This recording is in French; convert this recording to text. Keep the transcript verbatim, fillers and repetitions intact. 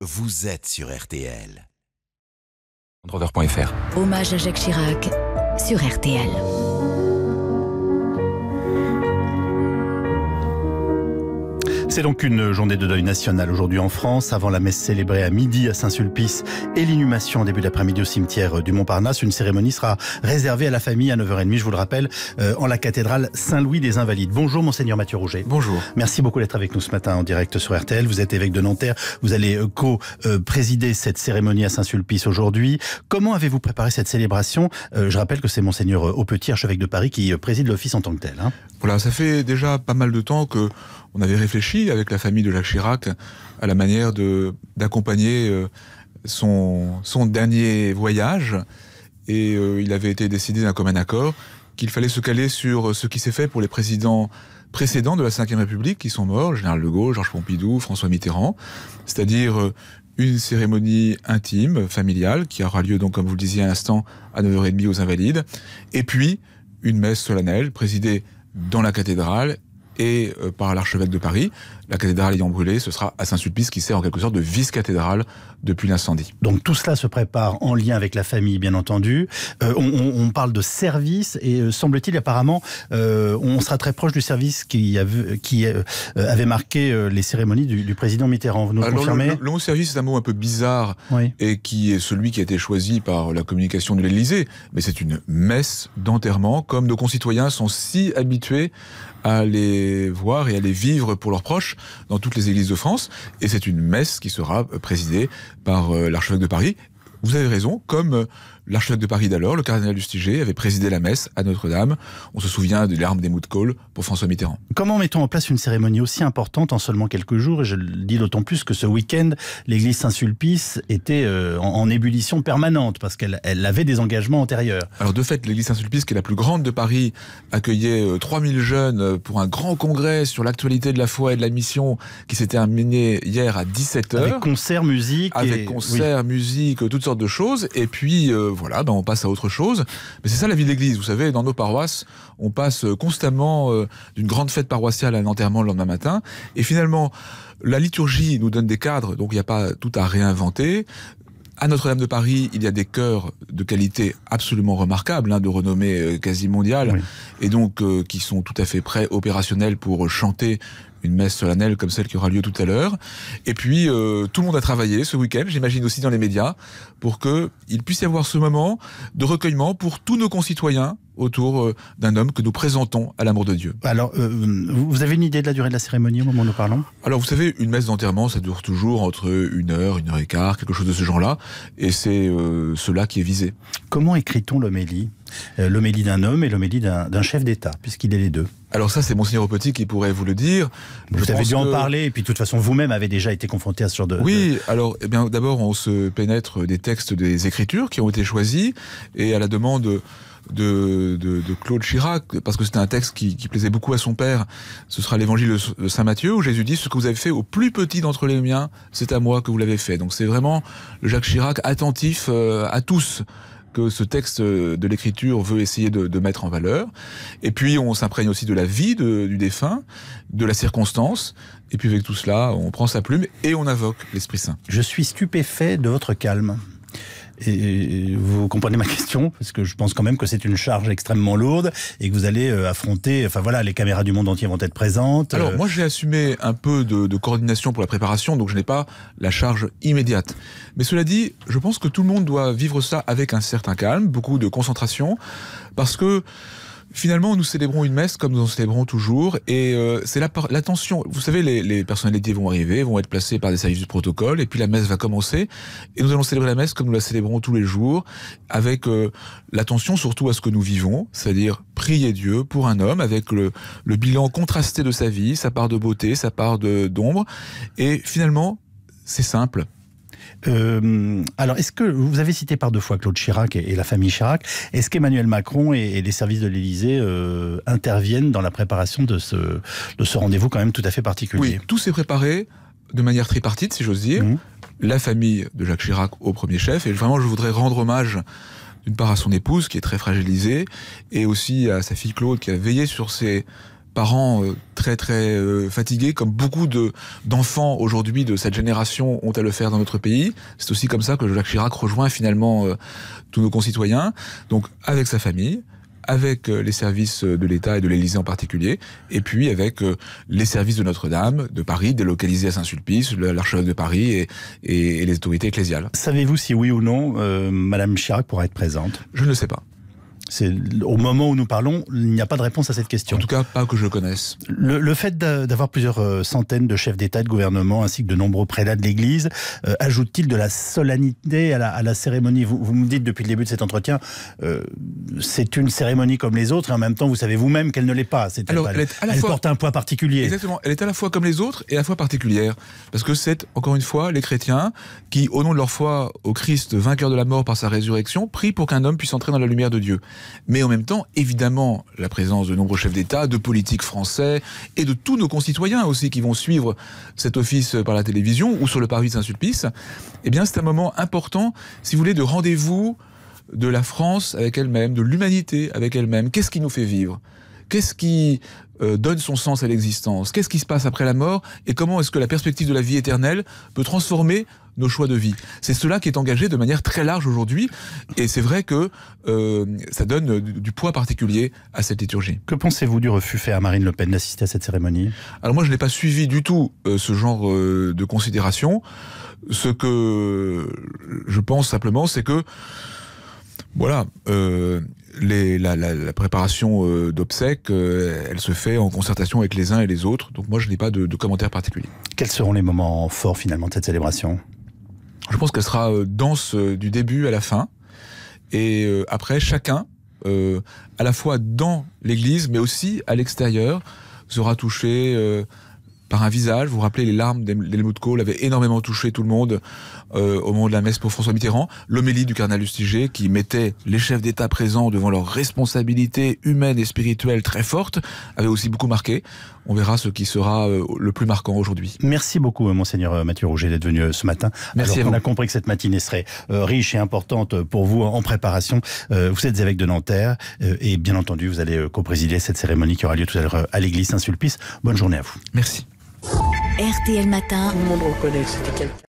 Vous êtes sur R T L. Droideur point F R. Hommage à Jacques Chirac sur R T L. C'est donc une journée de deuil national aujourd'hui en France, avant la messe célébrée à midi à Saint-Sulpice et l'inhumation en début d'après-midi au cimetière du Montparnasse. Une cérémonie sera réservée à la famille à neuf heures trente, je vous le rappelle, euh, en la cathédrale Saint-Louis des Invalides. Bonjour Monseigneur Mathieu Rouget. Bonjour. Merci beaucoup d'être avec nous ce matin en direct sur R T L. Vous êtes évêque de Nanterre, vous allez euh, co-présider cette cérémonie à Saint-Sulpice aujourd'hui. Comment avez-vous préparé cette célébration ? euh, Je rappelle que c'est Monseigneur Aupetit, archevêque de Paris, qui préside l'office en tant que tel. Hein. Voilà, ça fait déjà pas mal de temps que on avait réfléchi avec la famille de Jacques Chirac à la manière de d'accompagner son son dernier voyage, et euh, il avait été décidé d'un commun accord qu'il fallait se caler sur ce qui s'est fait pour les présidents précédents de la cinquième République qui sont morts, le général de Gaulle, Georges Pompidou, François Mitterrand, c'est-à-dire une cérémonie intime, familiale, qui aura lieu donc, comme vous le disiez à l'instant, à neuf heures trente aux Invalides, et puis une messe solennelle présidée dans la cathédrale et euh, par l'archevêque de Paris. La cathédrale ayant brûlé, ce sera à Saint-Sulpice qui sert en quelque sorte de vice-cathédrale depuis l'incendie. Donc tout cela se prépare en lien avec la famille, bien entendu. Euh, on, on, on parle de service et euh, semble-t-il apparemment, euh, on sera très proche du service qui, avait, qui euh, avait marqué euh, les cérémonies du, du président Mitterrand. Vous nous Alors, confirmez ? le, le, le mot service, c'est un mot un peu bizarre, oui. Et qui est celui qui a été choisi par la communication de l'Élysée. Mais c'est une messe d'enterrement, comme nos concitoyens sont si habitués à les voir et à les vivre pour leurs proches dans toutes les églises de France. Et c'est une messe qui sera présidée par euh, l'archevêque de Paris. Vous avez raison, comme euh, l'archevêque de Paris d'alors, le cardinal Lustiger, avait présidé la messe à Notre-Dame. On se souvient des larmes d'Helmut Kohl pour François Mitterrand. Comment mettons en place une cérémonie aussi importante en seulement quelques jours ? Et je le dis d'autant plus que ce week-end, l'église Saint-Sulpice était euh, en, en ébullition permanente, parce qu'elle elle avait des engagements antérieurs. Alors de fait, l'église Saint-Sulpice, qui est la plus grande de Paris, accueillait euh, trois mille jeunes pour un grand congrès sur l'actualité de la foi et de la mission qui s'est terminé hier à dix-sept heures. Avec concert, musique. Avec et... concert, oui. musique, toutes sortes de choses. Et puis, euh, voilà, ben on passe à autre chose. Mais c'est ça la vie de l'église. Vous savez, dans nos paroisses, on passe constamment euh, d'une grande fête paroissiale à un enterrement le lendemain matin. Et finalement, la liturgie nous donne des cadres, donc il n'y a pas tout à réinventer. À Notre-Dame de Paris, il y a des chœurs de qualité absolument remarquable, hein, de renommée euh, quasi mondiale, oui. Et donc euh, qui sont tout à fait prêts, opérationnels pour chanter une messe solennelle comme celle qui aura lieu tout à l'heure. Et puis, euh, tout le monde a travaillé ce week-end, j'imagine aussi dans les médias, pour qu'il puisse y avoir ce moment de recueillement pour tous nos concitoyens autour euh, d'un homme que nous présentons à l'amour de Dieu. Alors, euh, vous avez une idée de la durée de la cérémonie au moment où nous parlons ? Alors, vous savez, une messe d'enterrement, ça dure toujours entre une heure, une heure et quart, quelque chose de ce genre-là, et c'est euh, cela qui est visé. Comment écrit-on l'homélie ? euh, L'homélie d'un homme et l'homélie d'un, d'un chef d'État, puisqu'il est les deux. Alors ça, c'est Monseigneur Aupetit qui pourrait vous le dire. Vous Je avez dû que... en parler, et puis de toute façon, vous-même avez déjà été confronté à ce genre de... Oui, de... alors eh bien, d'abord, on se pénètre des textes des Écritures qui ont été choisis, et à la demande de, de, de Claude Chirac, parce que c'était un texte qui, qui plaisait beaucoup à son père, ce sera l'évangile de Saint Matthieu, où Jésus dit « Ce que vous avez fait au plus petit d'entre les miens, c'est à moi que vous l'avez fait ». Donc c'est vraiment le Jacques Chirac attentif euh, à tous que ce texte de l'Écriture veut essayer de, de mettre en valeur. Et puis, on s'imprègne aussi de la vie de, du défunt, de la circonstance. Et puis, avec tout cela, on prend sa plume et on invoque l'Esprit Saint. Je suis stupéfait de votre calme. Et vous comprenez ma question, parce que je pense quand même que c'est une charge extrêmement lourde et que vous allez affronter, enfin voilà, les caméras du monde entier vont être présentes. Alors moi j'ai assumé un peu de, de coordination pour la préparation, donc je n'ai pas la charge immédiate. Mais cela dit, je pense que tout le monde doit vivre ça avec un certain calme, beaucoup de concentration, parce que finalement, nous célébrons une messe comme nous en célébrons toujours, et euh, c'est l'attention. Vous savez, les, les personnalités vont arriver, vont être placées par des services du protocole, et puis la messe va commencer, et nous allons célébrer la messe comme nous la célébrons tous les jours, avec euh, l'attention surtout à ce que nous vivons, c'est-à-dire prier Dieu pour un homme, avec le, le bilan contrasté de sa vie, sa part de beauté, sa part de, d'ombre, et finalement, c'est simple. Euh, alors, est-ce que vous avez cité par deux fois Claude Chirac et, et la famille Chirac, est-ce qu'Emmanuel Macron et, et les services de l'Élysée euh, interviennent dans la préparation de ce, de ce rendez-vous quand même tout à fait particulier ? Oui, tout s'est préparé de manière tripartite, si j'ose dire. Mmh. La famille de Jacques Chirac au premier chef, et vraiment je voudrais rendre hommage d'une part à son épouse qui est très fragilisée, et aussi à sa fille Claude qui a veillé sur ses parents euh, très très euh, fatigués, comme beaucoup de d'enfants aujourd'hui de cette génération ont à le faire dans notre pays. C'est aussi comme ça que Jacques Chirac rejoint finalement euh, tous nos concitoyens, donc avec sa famille, avec euh, les services de l'État et de l'Élysée en particulier, et puis avec euh, les services de Notre-Dame, de Paris, délocalisés à Saint-Sulpice, l'archevêque de Paris et, et, et les autorités ecclésiales. Savez-vous si oui ou non, euh, Madame Chirac pourra être présente? Je ne le sais pas. C'est au moment où nous parlons, il n'y a pas de réponse à cette question. En tout cas, pas que je connaisse. Le, le fait d'avoir plusieurs centaines de chefs d'État et de gouvernement, ainsi que de nombreux prélats de l'Église, euh, ajoute-t-il de la solennité à la, à la cérémonie? vous, vous me dites depuis le début de cet entretien, euh, c'est une cérémonie comme les autres, et en même temps, vous savez vous-même qu'elle ne l'est pas. C'est Alors, elle, elle, est à la elle fois, porte un poids particulier. Exactement. Elle est à la fois comme les autres et à la fois particulière. Parce que c'est, encore une fois, les chrétiens qui, au nom de leur foi au Christ, vainqueur de la mort par sa résurrection, prient pour qu'un homme puisse entrer dans la lumière de Dieu. Mais en même temps, évidemment, la présence de nombreux chefs d'État, de politiques français et de tous nos concitoyens aussi qui vont suivre cet office par la télévision ou sur le parvis de Saint-Sulpice, eh bien, c'est un moment important, si vous voulez, de rendez-vous de la France avec elle-même, de l'humanité avec elle-même. Qu'est-ce qui nous fait vivre ? Qu'est-ce qui euh, donne son sens à l'existence? Qu'est-ce qui se passe après la mort? Et comment est-ce que la perspective de la vie éternelle peut transformer nos choix de vie? C'est cela qui est engagé de manière très large aujourd'hui. Et c'est vrai que euh, ça donne du, du poids particulier à cette liturgie. Que pensez-vous du refus fait à Marine Le Pen d'assister à cette cérémonie? Alors moi, je n'ai pas suivi du tout euh, ce genre euh, de considération. Ce que je pense simplement, c'est que voilà, euh, les, la, la, la préparation euh, d'obsèques, euh, elle se fait en concertation avec les uns et les autres. Donc moi, je n'ai pas de, de commentaires particuliers. Quels seront les moments forts finalement de cette célébration? Je pense qu'elle sera euh, dense euh, du début à la fin. Et euh, après, chacun, euh, à la fois dans l'église, mais aussi à l'extérieur, sera touché euh, par un visage. Vous vous rappelez, les larmes d'Helmut Kohl avaient énormément touché tout le monde euh, au moment de la messe pour François Mitterrand. L'homélie du cardinal Lustiger qui mettait les chefs d'État présents devant leurs responsabilités humaines et spirituelles très fortes avait aussi beaucoup marqué. On verra ce qui sera euh, le plus marquant aujourd'hui. Merci beaucoup, Monseigneur Mathieu Rouget, d'être venu ce matin. Merci. Alors, à vous. On a compris que cette matinée serait euh, riche et importante pour vous en préparation. Euh, vous êtes évêque de Nanterre euh, et bien entendu, vous allez euh, co-présider cette cérémonie qui aura lieu tout à l'heure à l'église Saint-Sulpice. Bonne journée à vous. Merci. R T L Matin. Tout le monde reconnaît que c'était quelqu'un.